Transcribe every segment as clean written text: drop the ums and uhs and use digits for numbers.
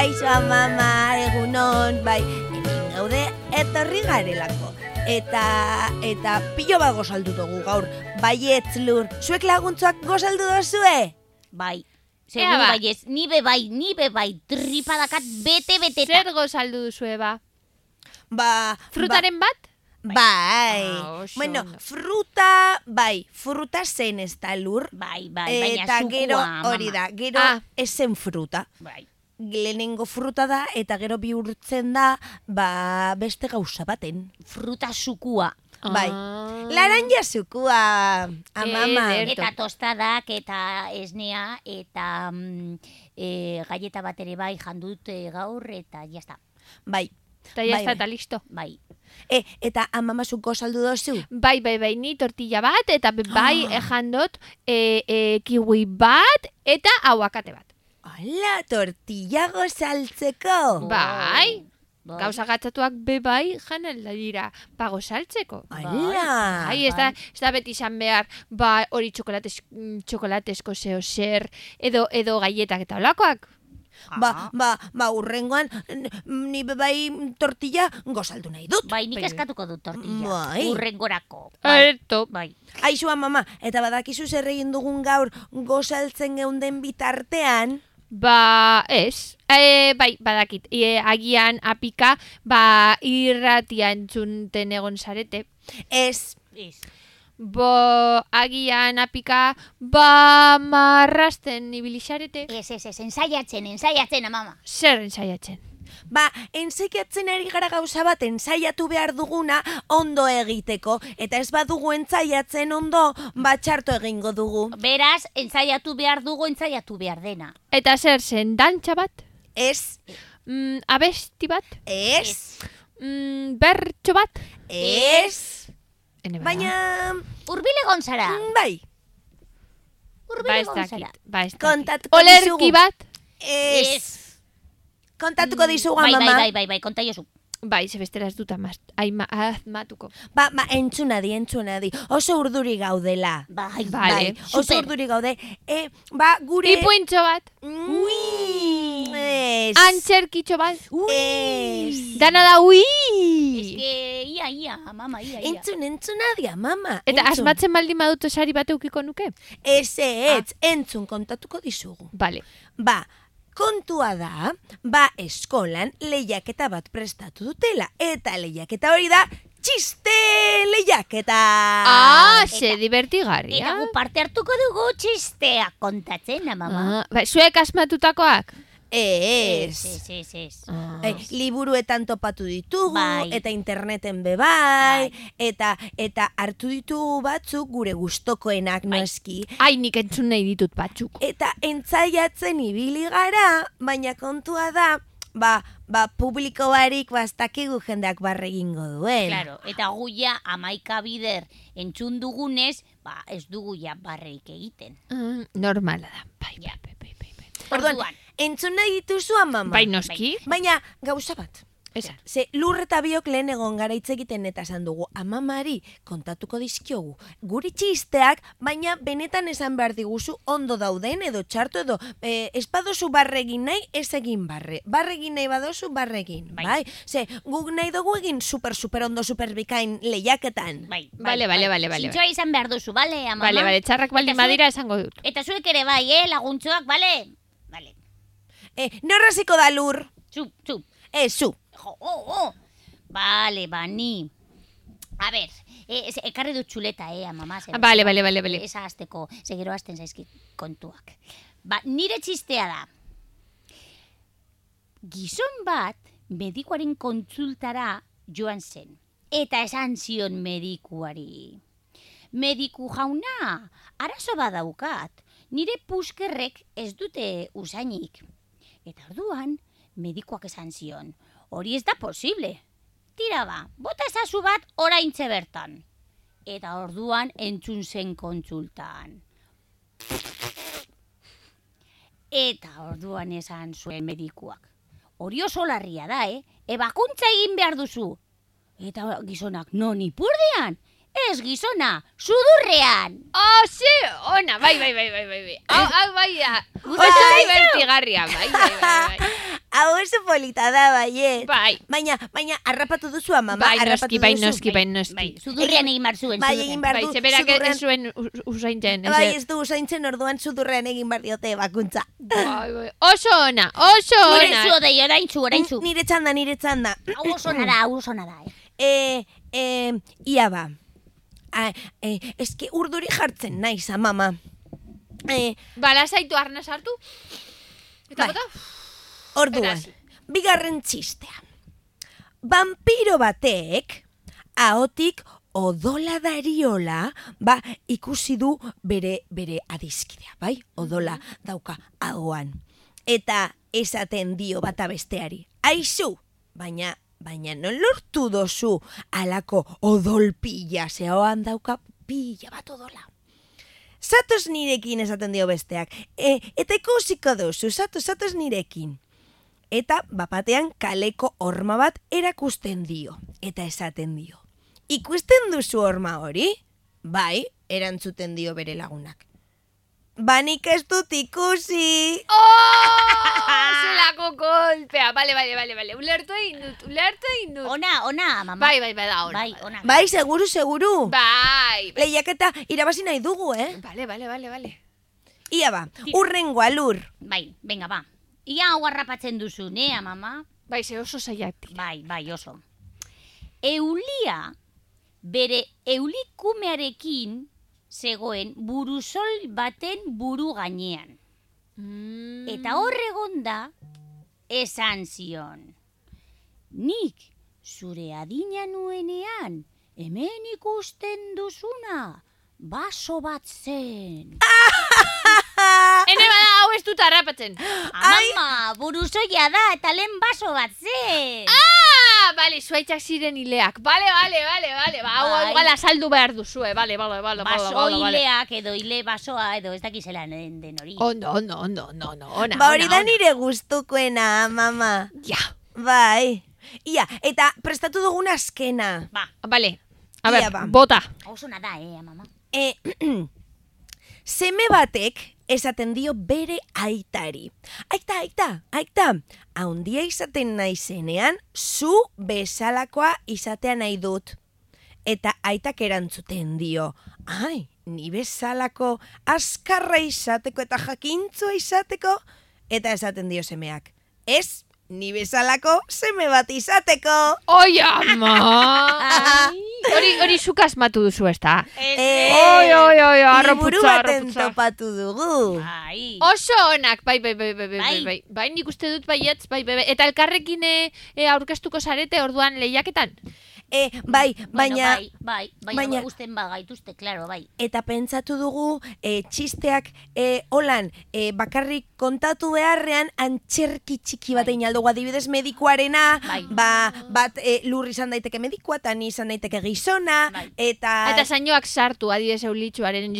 Kaixo mama, egunon, bai, hemen gaude etorri garelako. Eta pilo bat gozaldu dugu gaur, baietz lur, zuek laguntzuak gozaldu dozue? Bai, seguru baiez, ni bebai, tripadakat bete-beteta. Zer gozaldu duzue ba? Frutaren bat? Bai, bueno, fruta zen ez da lur. Bai, baina eta zukua, gero hori mama. da, gero esen fruta. Bai. Lehenengo fruta da, eta gero bihurtzen da, beste gauza baten. Fruta zukua. Bai, laranja zukua, amama. Eta tostadak, eta esnea, eta galleta bat ere bai jandut gaur, eta jazta. Bai. Eta jazta, eta listo. Bai. Eta amama zuko saldu dozu? Bai, ni tortilla bat, eta bai jandot kiwi bat, eta aguakate bat. Hala, tortilla gozaltzeko? Bai. Gauza gatzatuak bai janelda dira, gozaltzeko. Hala. Bai, ez da beti izan behar, hori txokolatesko zeo zer, edo gaietak eta olakoak. Urrengoan, ni bai tortilla gozaldu nahi dut. Bai, nik eskatuko dut tortilla. Urrengorako. Erto. Bai. Aizua, mama, eta badakizu zer egin dugun gaur gozaltzen geunden bitartean? Ez. Bai, badakit. Agian apika, irratia entzunten egon zarete. Ez. Agian apika, marrasten ibilixarete. Ez, ensaiatzen, amama. Zer ensaiatzen? Ensaiatzen ari gara gauza bat ensaiatu behar duguna ondo egiteko. Eta ez badugu ensaiatzen ondo, txarto egingo dugu. Beraz, ensaiatu behar dugu, ensaiatu behar dena. Eta zer zen, dantxa bat? Ez. Abesti bat? Ez. Bertxo bat? Ez. Baina... Urbile gonzara. Bai. Urbile gonzara. Kontatuko dizugu. Olerki bat? Ez. Kontatuko dizugu, mama. Bai, konta jozu. Bai, zebestera ez dut azmatuko. Entzunadi. Oso urduri gaudela. Bai. Oso urduri gaude. Gure... Ipuintxo bat? Ez. Antxerkitxo bat? Ez. Dana da ui! Ia, mama, ia. Entzunadi, mama. Eta asmatzen baldin badut sari bat eukiko nuke? Ez, entzun kontatuko dizugu. Bale. Kontua da, eskolan lehiaketa bat prestatu dutela. Eta lehiaketa hori da, txiste lehiaketa. Ze divertigarria. Eta gu parte hartuko dugu txisteak kontatzen, mama. Zuek asmatutakoak? Ez. Liburuetan topatu ditugu, eta interneten bebai, eta hartu ditugu batzuk gure gustokoenak noski. Nik entzun nahi ditut batzuk. Eta entzaiatzen ibili gara, baina kontua da, publiko barik bastakigu jendeak barregingo duen. Claro, eta guia 11 bider entzun dugunez, ez dugu ja barreik egiten. Normala da, bai. Orduan. Entzun nahi dituzu, mama? Bai, noski. Baina, gauza bat. Ze lur eta biok lehen egon gara hitz egiten eta esan dugu, amamari kontatuko dizkiogu guri txisteak, baina benetan esan behar diguzu ondo dauden edo txarto edo ez badozu barregin nahi, ez egin barregin nahi badozu barregin, bai? Ze guk nahi dugu egin super ondo super bikain lehiaketan. Bale. Zintxoa izan behar duzu, bale, amama? Bale, txarrak baldin badira esango dut. Eta zuek ere bai, laguntzoak, bale? Bale. Norraziko da lur? Zu. Zu. Bale, ni. A ber, ekarri dut txuleta, amama. Bale. Esa azteko, segero azten zaizkit kontuak. Nire txistea da. Gizon bat medikuaren kontsultara joan zen. Eta esan zion medikuari. Mediku jauna, arazo badaukat. Nire puskerrek ez dute usainik. Eta orduan, medikuak esan zion. Hori ez da posible. Tira bota ezazu bat oraintxe bertan. Eta orduan entzun zen kontsultan. Eta orduan esan zuen medikuak. Hori oso larria da, ebakuntza egin behar duzu. Eta gizonak, non ipurdian? Ez gizona, sudurrean. Ze, ona, bai. Hau bai da. Oso divertigarria, bai. Hau oso polita da, baiet. Bai. Baina, harrapatu duzu, mama. Bai, harrapatu bai, duzu. noski. Sudurrean egin bar zuen. Bai, egin behar Bai, du. zeberak sudurrean- ez zuen usaintzen. Bai, ez du usaintzen orduan sudurrean egin behar diote bakuntza. Bai. Oso ona. Nire zu odei, oraintzu. Nire txanda. Hau oso ona da. Ia ba. Eske urduri jartzen naiz, mama. Bala zaitu arna sartu. Eta Bai. bota? Orduan, Erasi. bigarren txistea. Vampiro batek, ahotik odola dariola, ikusi du bere adiskidea, bai? Odola dauka ahoan. Eta esaten dio bata besteari. Aizu, baina non lortu dozu alako odol pila, zehoan dauka pila bat odola. Zatoz nirekin esaten dio besteak. Eta ikusiko duzu, zatoz nirekin. Eta bapatean kaleko horma bat erakusten dio. Eta esaten dio. Ikusten duzu horma hori? Bai, erantzuten dio bere lagunak. Nik ez dut ikusi. Zelako kolpea. Bale. Ulertu egin dut. Ona, mama. Bai, da ona. Bai, ona. Bai, seguru. Bai. Lehiaketa irabazi nahi dugu, Bale. Ia ba, urrengoa lur. Bai, venga, ba. Ia hau harrapatzen duzu, nea, mama. Bai, ze oso zaiatik. Bai, oso. Eulia, bere eulikumearekin zegoen buruzol baten buru gainean. Eta horregonda esan zion. Nik zure adina nuenean hemen ikusten duzuna baso bat zen. Ene bada hau ez dut harrapatzen. Mama, buruzoia da eta lehen baso bat zen. Bale, zuaitzak ziren hileak. Bale. Hau Bai. gala saldu behar duzue. Bale. Baso hileak edo hile basoa edo ez dakizela den hori. Ondo, ona. Ba hori da nire gustukoena, mama. Ja. Bai. Ia, eta prestatu dugun azkena. Ba, Bale, a Ia ber, ba. bota. oso nada, mama. Seme batek esaten dio bere aitari. Aita, haundia izaten naizenean, zu bezalakoa izatea nahi dut. Eta aitak erantzuten dio, ni bezalako azkarra izateko eta jakintzua izateko, eta esaten dio semeak. Ez, ni bezalako seme bat izateko. Oi, ama! Hori zuk asmatu duzu, ez da? Oi, Liburu arroputza. baten topatu dugu. Bai. Oso onak, bai. Bai. Bai, nik uste dut baietz, bai. Eta elkarrekin aurkeztuko zarete orduan lehiaketan? Bai, Bueno, baina... baina gusten bagaituzte, claro, bai. Eta pentsatu dugu, txisteak holan bakarrik kontatu beharrean antxerki txiki bat egin aldugu, adibidez medikuarena, Bai. bat lur izan daiteke medikua, eta ni izan daiteke gizona, Bai. Eta zainoak sartu, adibidez eulitxuaren...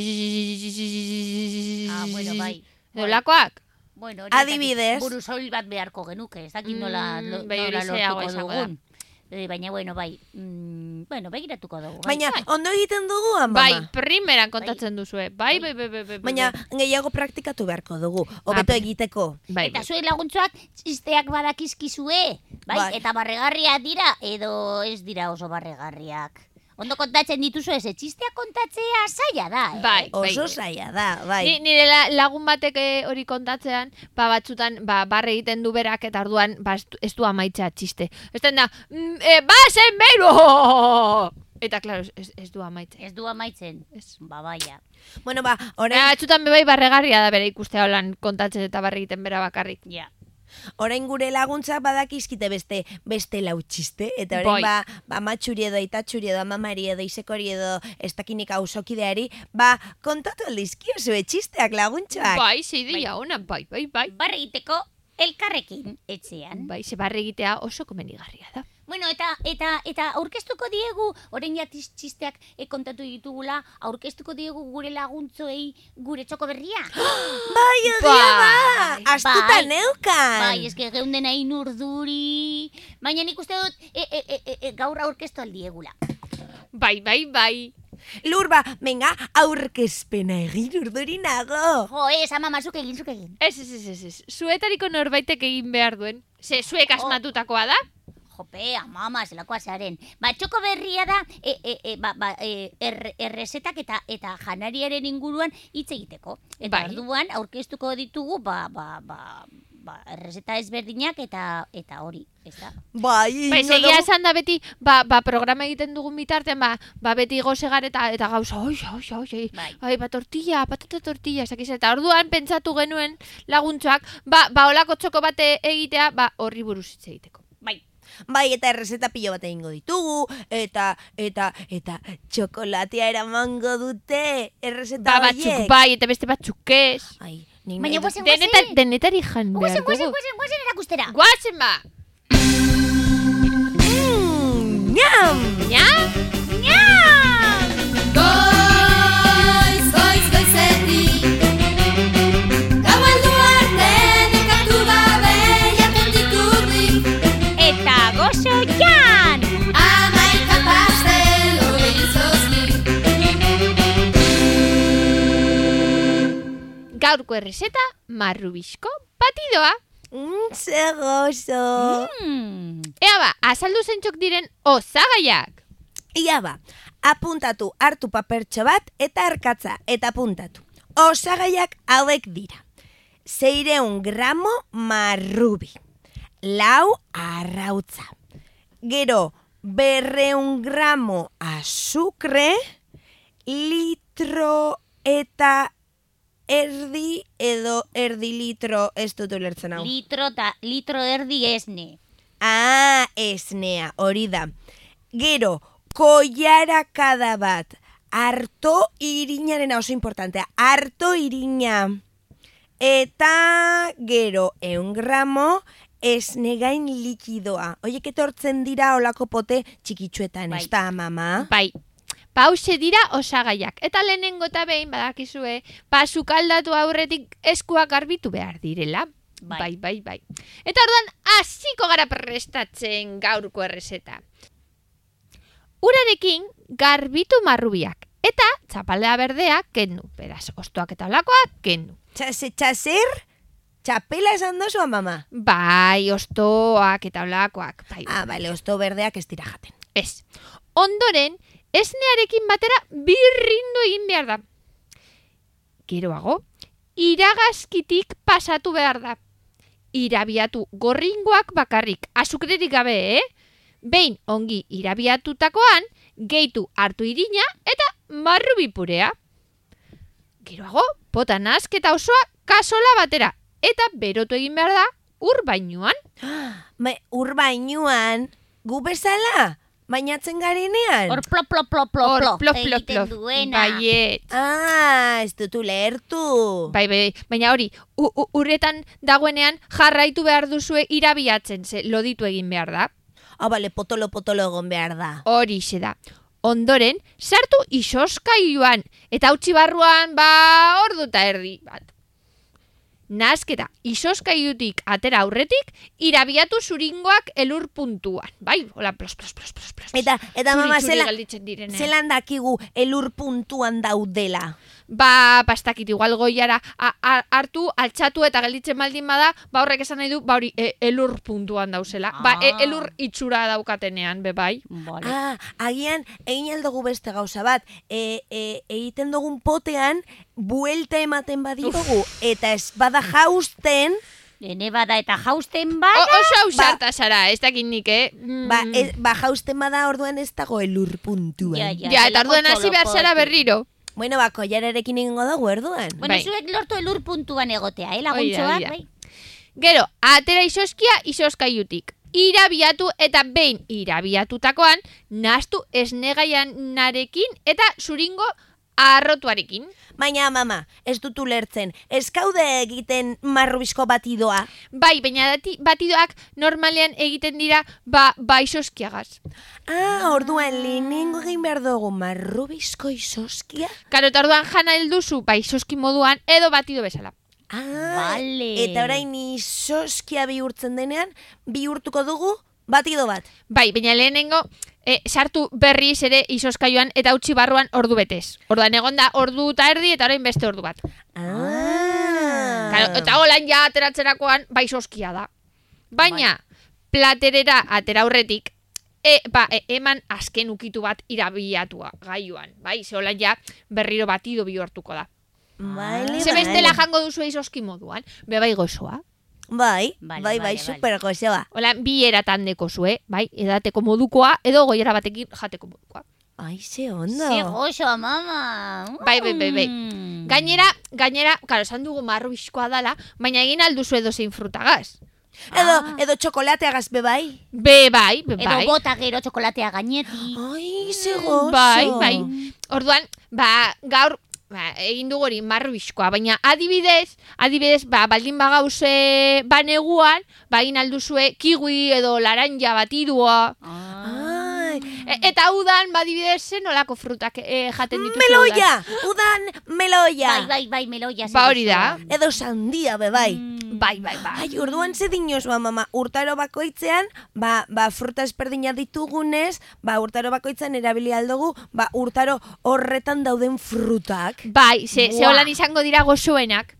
Bueno, bai. Nolakoak? Bueno, Adibidez. Buruzol bat beharko genuke, ez dakit nola bai, hori zehagoa lortuko izango da. dugun. Baina, bueno, bai. Begiratuko dugu. Baina ondo egiten dugu, mama. Bai, primeran kontatzen duzue. Bai. Baina gehiago praktikatu beharko dugu, hobeto egiteko. Bai. Eta zuen laguntzuak txisteak badakizkizue, bai? Bai. Eta barregarriak dira, edo ez dira oso barregarriak. Ondo kontatzen dituzu ez, txisteak kontatzea zaila da, Bai. Oso zaila da, bai. Nire lagun batek hori kontatzean, batzutan, barre egiten du berak, eta orduan, ez du amaitzea txiste. Ez da, basen beiro! Eta, klaro, ez du amaitzen. Ez du amaitzen, Ez. baia. Bueno, orain Batzutan bebai barregarria da bere ikustea holan kontatzen eta barre egiten bera bakarrik. Ja. Orain gure laguntzak badakizkite beste lau txiste, eta orain matxuri edo aitatxuri edo amamari edo isekori edo ez dakinik auzokideari, kontatu aldizkiozu txisteak laguntzak. Bai, zeidia ona, bai. Barre egiteko elkarrekin etxean. Bai, ze barre egitea oso komenigarria da. Bueno, eta aurkeztuko diegu, orain jatiz txisteak kontatu ditugula, aurkeztuko diegu gure laguntzoei gure txoko berria. Bai, odia Bai. astuta Bai. neukan. Bai, eske geunden hain urduri, baina nik uste dut gaur aurkeztu aldiegula. Bai. Lurba, venga, aurkezpena egin urduri nago. Jo, amama, zuk egin. Ez. Zuetariko norbaitek egin behar duen. Zuek asmatutakoa da? Jope, amama, zelakoa zaren. Txoko berria da, errezetak eta janariaren inguruan hitz egiteko. Eta Bai. orduan, aurkeztuko ditugu, errezeta ezberdinak eta hori, ez da? Bai, Egia esan da beti, programa egiten dugun bitartean, beti gozegar eta gauza, Bai. tortilla, patata tortilla, esakiz, eta orduan pentsatu genuen laguntxoak, olako txoko bate egitea, horri buruz hitz egiteko. Bai, eta errezeta pilo bat egingo ditugu, eta txokolatea eramango dute, errezeta Batzuk horiek. bai, eta beste batzuk ez. Ai, ni Baina nahi dut- guazen. Denetari jan behar dugu. Guazen erakustera. Guazen ba! Ñam! Goiz goizetik Gau aldu arte nekatu gabe jaten diturrik Eta gozo jan! Amaika pastel hori izozki Gaurko errezeta, marrubizko batidoa. Zer gozo! Ea azaldu zentzok diren osagaiak. Ia apuntatu hartu papertxo bat eta arkatza, eta apuntatu. Osagaiak hauek dira. 600 gramo marrubi. 4 arrautza. Gero, 200 gramo azukre, litro eta erdi edo erdi litro, ez dut ulertzen hau. Litro erdi esne. Esnea, hori da. Gero, koiarakada bat, arto irinaren oso importantea, arto irina. Eta gero, 100 gramo esnegain likidoa. Oiek etortzen dira olako pote txikitsuetan, Bai. ez da, mama? Bai, hauxe dira osagaiak. Eta lehenengo eta behin badakizue, sukaldatu aurretik eskuak garbitu behar direla. Bai. Eta orduan, hasiko gara prestatzen gaurko errezeta. Urarekin garbitu marrubiak. Eta txapaldea berdea kendu. Beraz, ostoak eta olakoak kendu. Txaser? Txapela esan dozua, mama? Bai, ostoak eta olakoak. Bai. Bale, osto berdeak ez dira jaten. Ez. Ondoren, esnearekin batera birrindu egin behar da. Geroago, iragazkitik pasatu behar da. Irabiatu gorringoak bakarrik, azukrerik gabe, Behin ongi irabiatutakoan, gehitu hartu irina eta marrubi purea. Geroago, pota nasketa osoa kasola batera, eta berotu egin behar da ur bainuan. Ur bainuan, gu bezala? Bainatzen garenean? Hor plop egiten duena. Baiet. Ez dut ulertu. Bai, baina hori, urretan dagoenean jarraitu behar duzue irabiatzen, loditu egin behar da. Bale, potolo egon behar da. Horixe da. Ondoren, sartu isoskailuan, eta utzi barruan, ordu eta erdi bat. Nasketa isoskailutik atera aurretik, irabiatu zuringoak elur puntuan. Bai, hola, plos. Eta mama, Zuri galditzen direnean. zelan dakigu elur puntuan daudela? Pastakit igual goiara hartu, altxatu eta gelditzen baldin bada, horrek esan nahi du, hori elur puntuan dauzela. Elur itxura daukatenean, bai. Vale. Agian, egin aldugu beste gauza bat, egiten dugun potean, buelta ematen badiogu, eta ez bada jausten, Hene bada eta jausten bada. Oso ausarta zara, ez dakit nik, jausten bada orduan ez dago elur puntuan. Ja, eta orduan hasi behar zara berriro. Bueno, koiararekin egingo dago orduan. Bueno, Bai. zuek lortu elur puntuan egotea, Hori da, laguntxoak, hori da. bai? Gero, atera isoskia isoskailutik. Irabiatu eta behin irabiatutakoan, nahastu esnegaianarekin eta zuringo arrotuarekin. Baina, mama, ez dut ulertzen, ez kaude egiten marrubizko batidoa. Bai, baina batidoak normalean egiten dira isoskiagaz. Orduan lehenengo egin behar dugu marrubizko isoskia? Karo, eta orduan jana helduzu isoski moduan edo batido bezala. Vale. Eta orain isoskia bihurtzen denean, bihurtuko dugu Batido bat. Bai, baina lehenengo sartu berriz ere izoskailuan eta utzi barruan ordu betez. Orduan egon da ordu eta erdi eta orain beste ordu bat. Claro, eta holan ja ateratzerakoan bai izoskia da. Baina platerera atera aurretik eman azken ukitu bat irabiatua gailuan, bai? Ze holan ja berriro batido bihurtuko da. Ze bestela jango duzu izoski moduan, bai gozoa. Bai, super gozoa. Hola, bi eratan dekozue, bai, edateko modukoa, edo goiera batekin jateko modukoa. Ai, ze ondo. Ze gozoa, mama. Bai. Gainera, karo, esan dugu marruizkoa dala, baina egin alduzu edo zein frutagaz. Edo txokolateagaz bai. Bai. Edo bota gero txokolatea gainetik. Ai, ze gozo. Bai. Orduan, gaur, egin dugu hori marruizkoa, baina adibidez, baldin bagauze neguan, egin alduzue kiwi edo laranja batidua. Eta udan, adibidez, nolako frutak jaten dituzu meloia! Udan, meloia! Bai, meloia. Hori da. Edo sandia, bai. Bai. Ai, orduan ze dinoz, mama, urtaro bakoitzean, fruta esperdina ditugunez, urtaro bakoitzean erabili aldugu, urtaro horretan dauden frutak. Bai, ze holan izango dira gozoenak.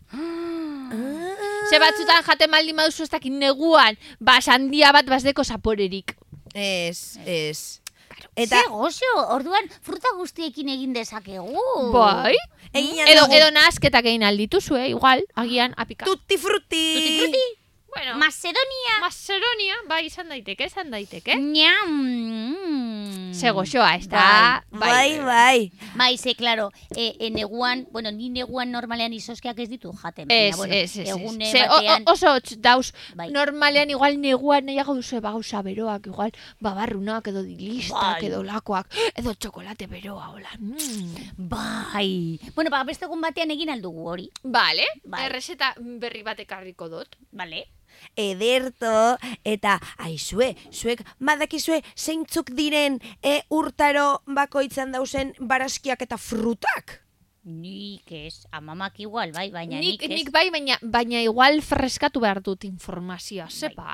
Ze batzutan jaten baldin baduzu ez dakit neguan, sandia bat bazdeko zaporerik. Ez. Eta ze gozo, orduan fruta guztiekin egin dezakegu. Bai. Edo nahasketak egin aldituzu, igual, agian apika. Tutti frutti. Bueno, Macedonia, bai, izan daiteke. Ñam. Ze gozoa, ez da? Bai. Bai, ze, klaro, neguan, ni neguan normalean izoskiak ez ditu jaten. Ez. Egune Ze batean... oso dauz, bai. Normalean igual neguan nahiago duzu gauza beroak, igual, babarrunak edo dilistak edo lakoak, edo txokolate beroa, hola. Bai. Beste egun batean egin aldugu hori. Vale, Bai. Errezeta berri batekarriko dut. Vale. Ederto, eta aizue, zuek badakizue zeintzuk diren urtaro bakoitzan dauzen barazkiak eta frutak? Nik ez, amamak igual, bai, baina Nik ez. bai, baina igual freskatu behar dut informazioa. Zepa?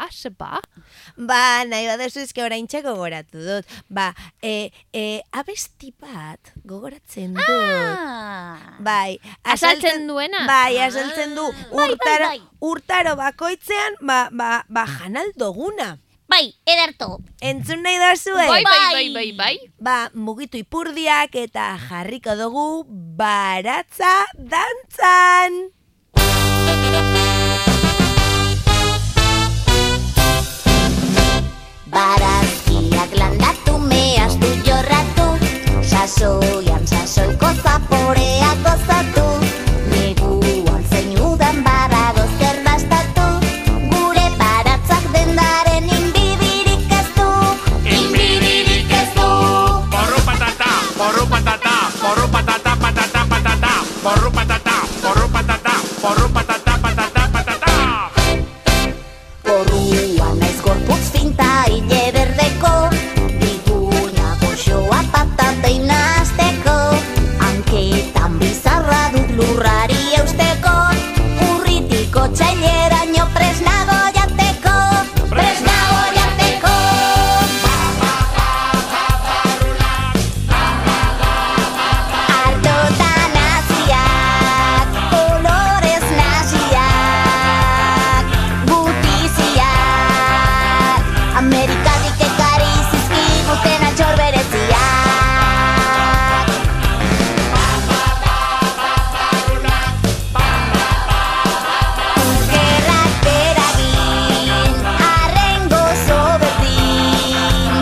Nahi baduzu eske orain gogoratu dut. Abesti bat gogoratzen dut. Bai, Azaltzen duena? Bai, azaltzen du. Bai. Urtaro bakoitzean, janaldoguna. Bai, ederto. Entzun nahi da zuen? Bai. Mugitu ipurdiak eta jarriko dugu baratza dantzan. Barazkiak landatu mehaztu jorratu, sasoian sasoiko zaporea gozatu, neguan zein udan badago zer dastatu, gure baratzak dendaren inbidirik ez du. Porru patata, porru patata, porru patata, patata, patata, porru patata, porru patata, porru patata, patata, patata. Porruan naiz gorputz finta hile berdeko, biguina goxoa patatein nahazteko, hanketan bizarra dut lurrari eusteko, urritiko txaileraino presnago jateko. Ardotan naziak, kolorez naziak, gutiziak, Amerikatik ekarri zizkiguten altxor bereziak. Gerrak beragin, arren gozo berdin,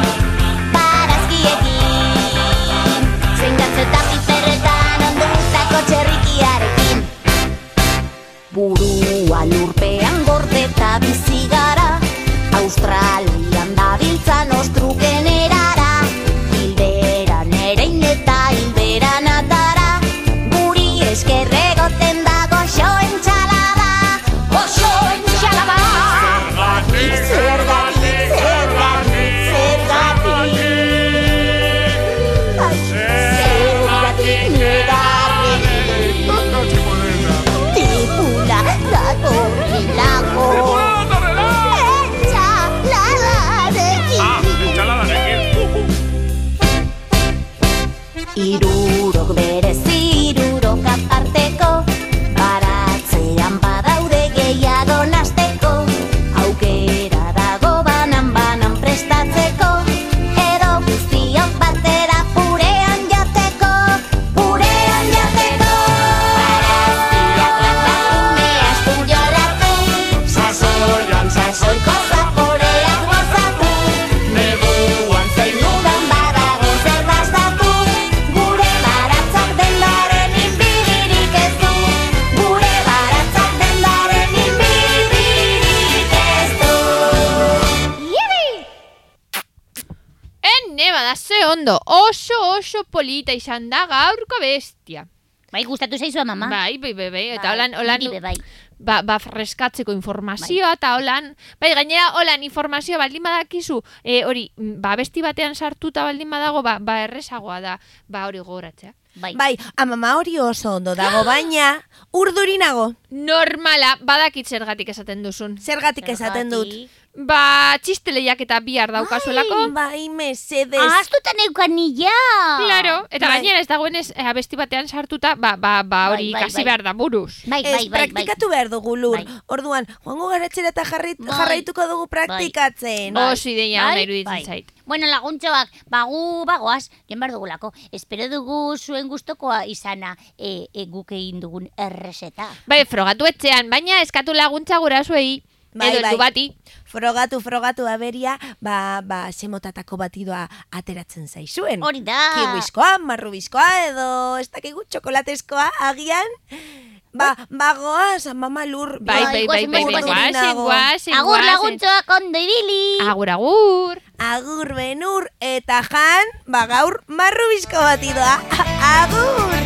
barazkiekin, zein gatzetan piperretan ondutako txerrikiarekin. Burua lurpean gordeta bizi gara, Australian dabiltzan ostruken erara, hilberan erein eta hilberan atara, guri eskerregoten da goxo entxalada. Zergatik negarri tipula datorrilako. ondo, oso polita izan da gaurko bestia. Bai, gustatu zaizu mama? Bai, eta holan, niri be, bai. freskatzeko informazioa, eta holan, gainera, holan informazioa baldin badakizu, hori, besti batean sartuta baldin badago, errezagoa da, hori gogoratzea. Bai, amama hori oso ondo dago, baina urdurinago. Normala, badakit zergatik esaten duzun. Zergatik esaten dut. Txisteleiak eta bihar daukazuelako. Bai, mesedez. Ahaztutan eukan nila. Claro, eta gainera ez dagoenez abesti batean sartuta, hori kasi behar da buruz. Ez, praktikatu behar dugu Lur. Orduan, joango gara etxera eta jarraituko dugu praktikatzen. Oso ideia ona iruditzen zait. Bueno, laguntxoak, bagoaz, joan behar dugulako. Espero dugu zuen gustokoa izana guk egin dugun errezeta. Bai, frogatu etxean, baina eskatu laguntza gurasoei. Edo heldu bati. Frogatu aberia, semotatako batidoa ateratzen zaizuen. Hori da. Kiwizkoa, marrubizkoa, edo ez dakigu txokolatezkoa, agian. Goaz, mama Lur. Bai, guazen. Agur laguntxoak ondo ibili. Agur. Agur Benur, eta Jan, gaur marrubizko batidoa. Agur.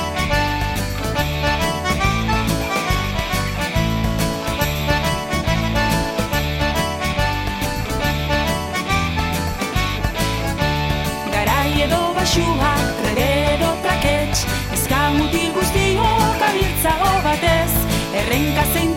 Edo basua, edo trakets, ezka mutil guztiok abiltzago batez, errenka zein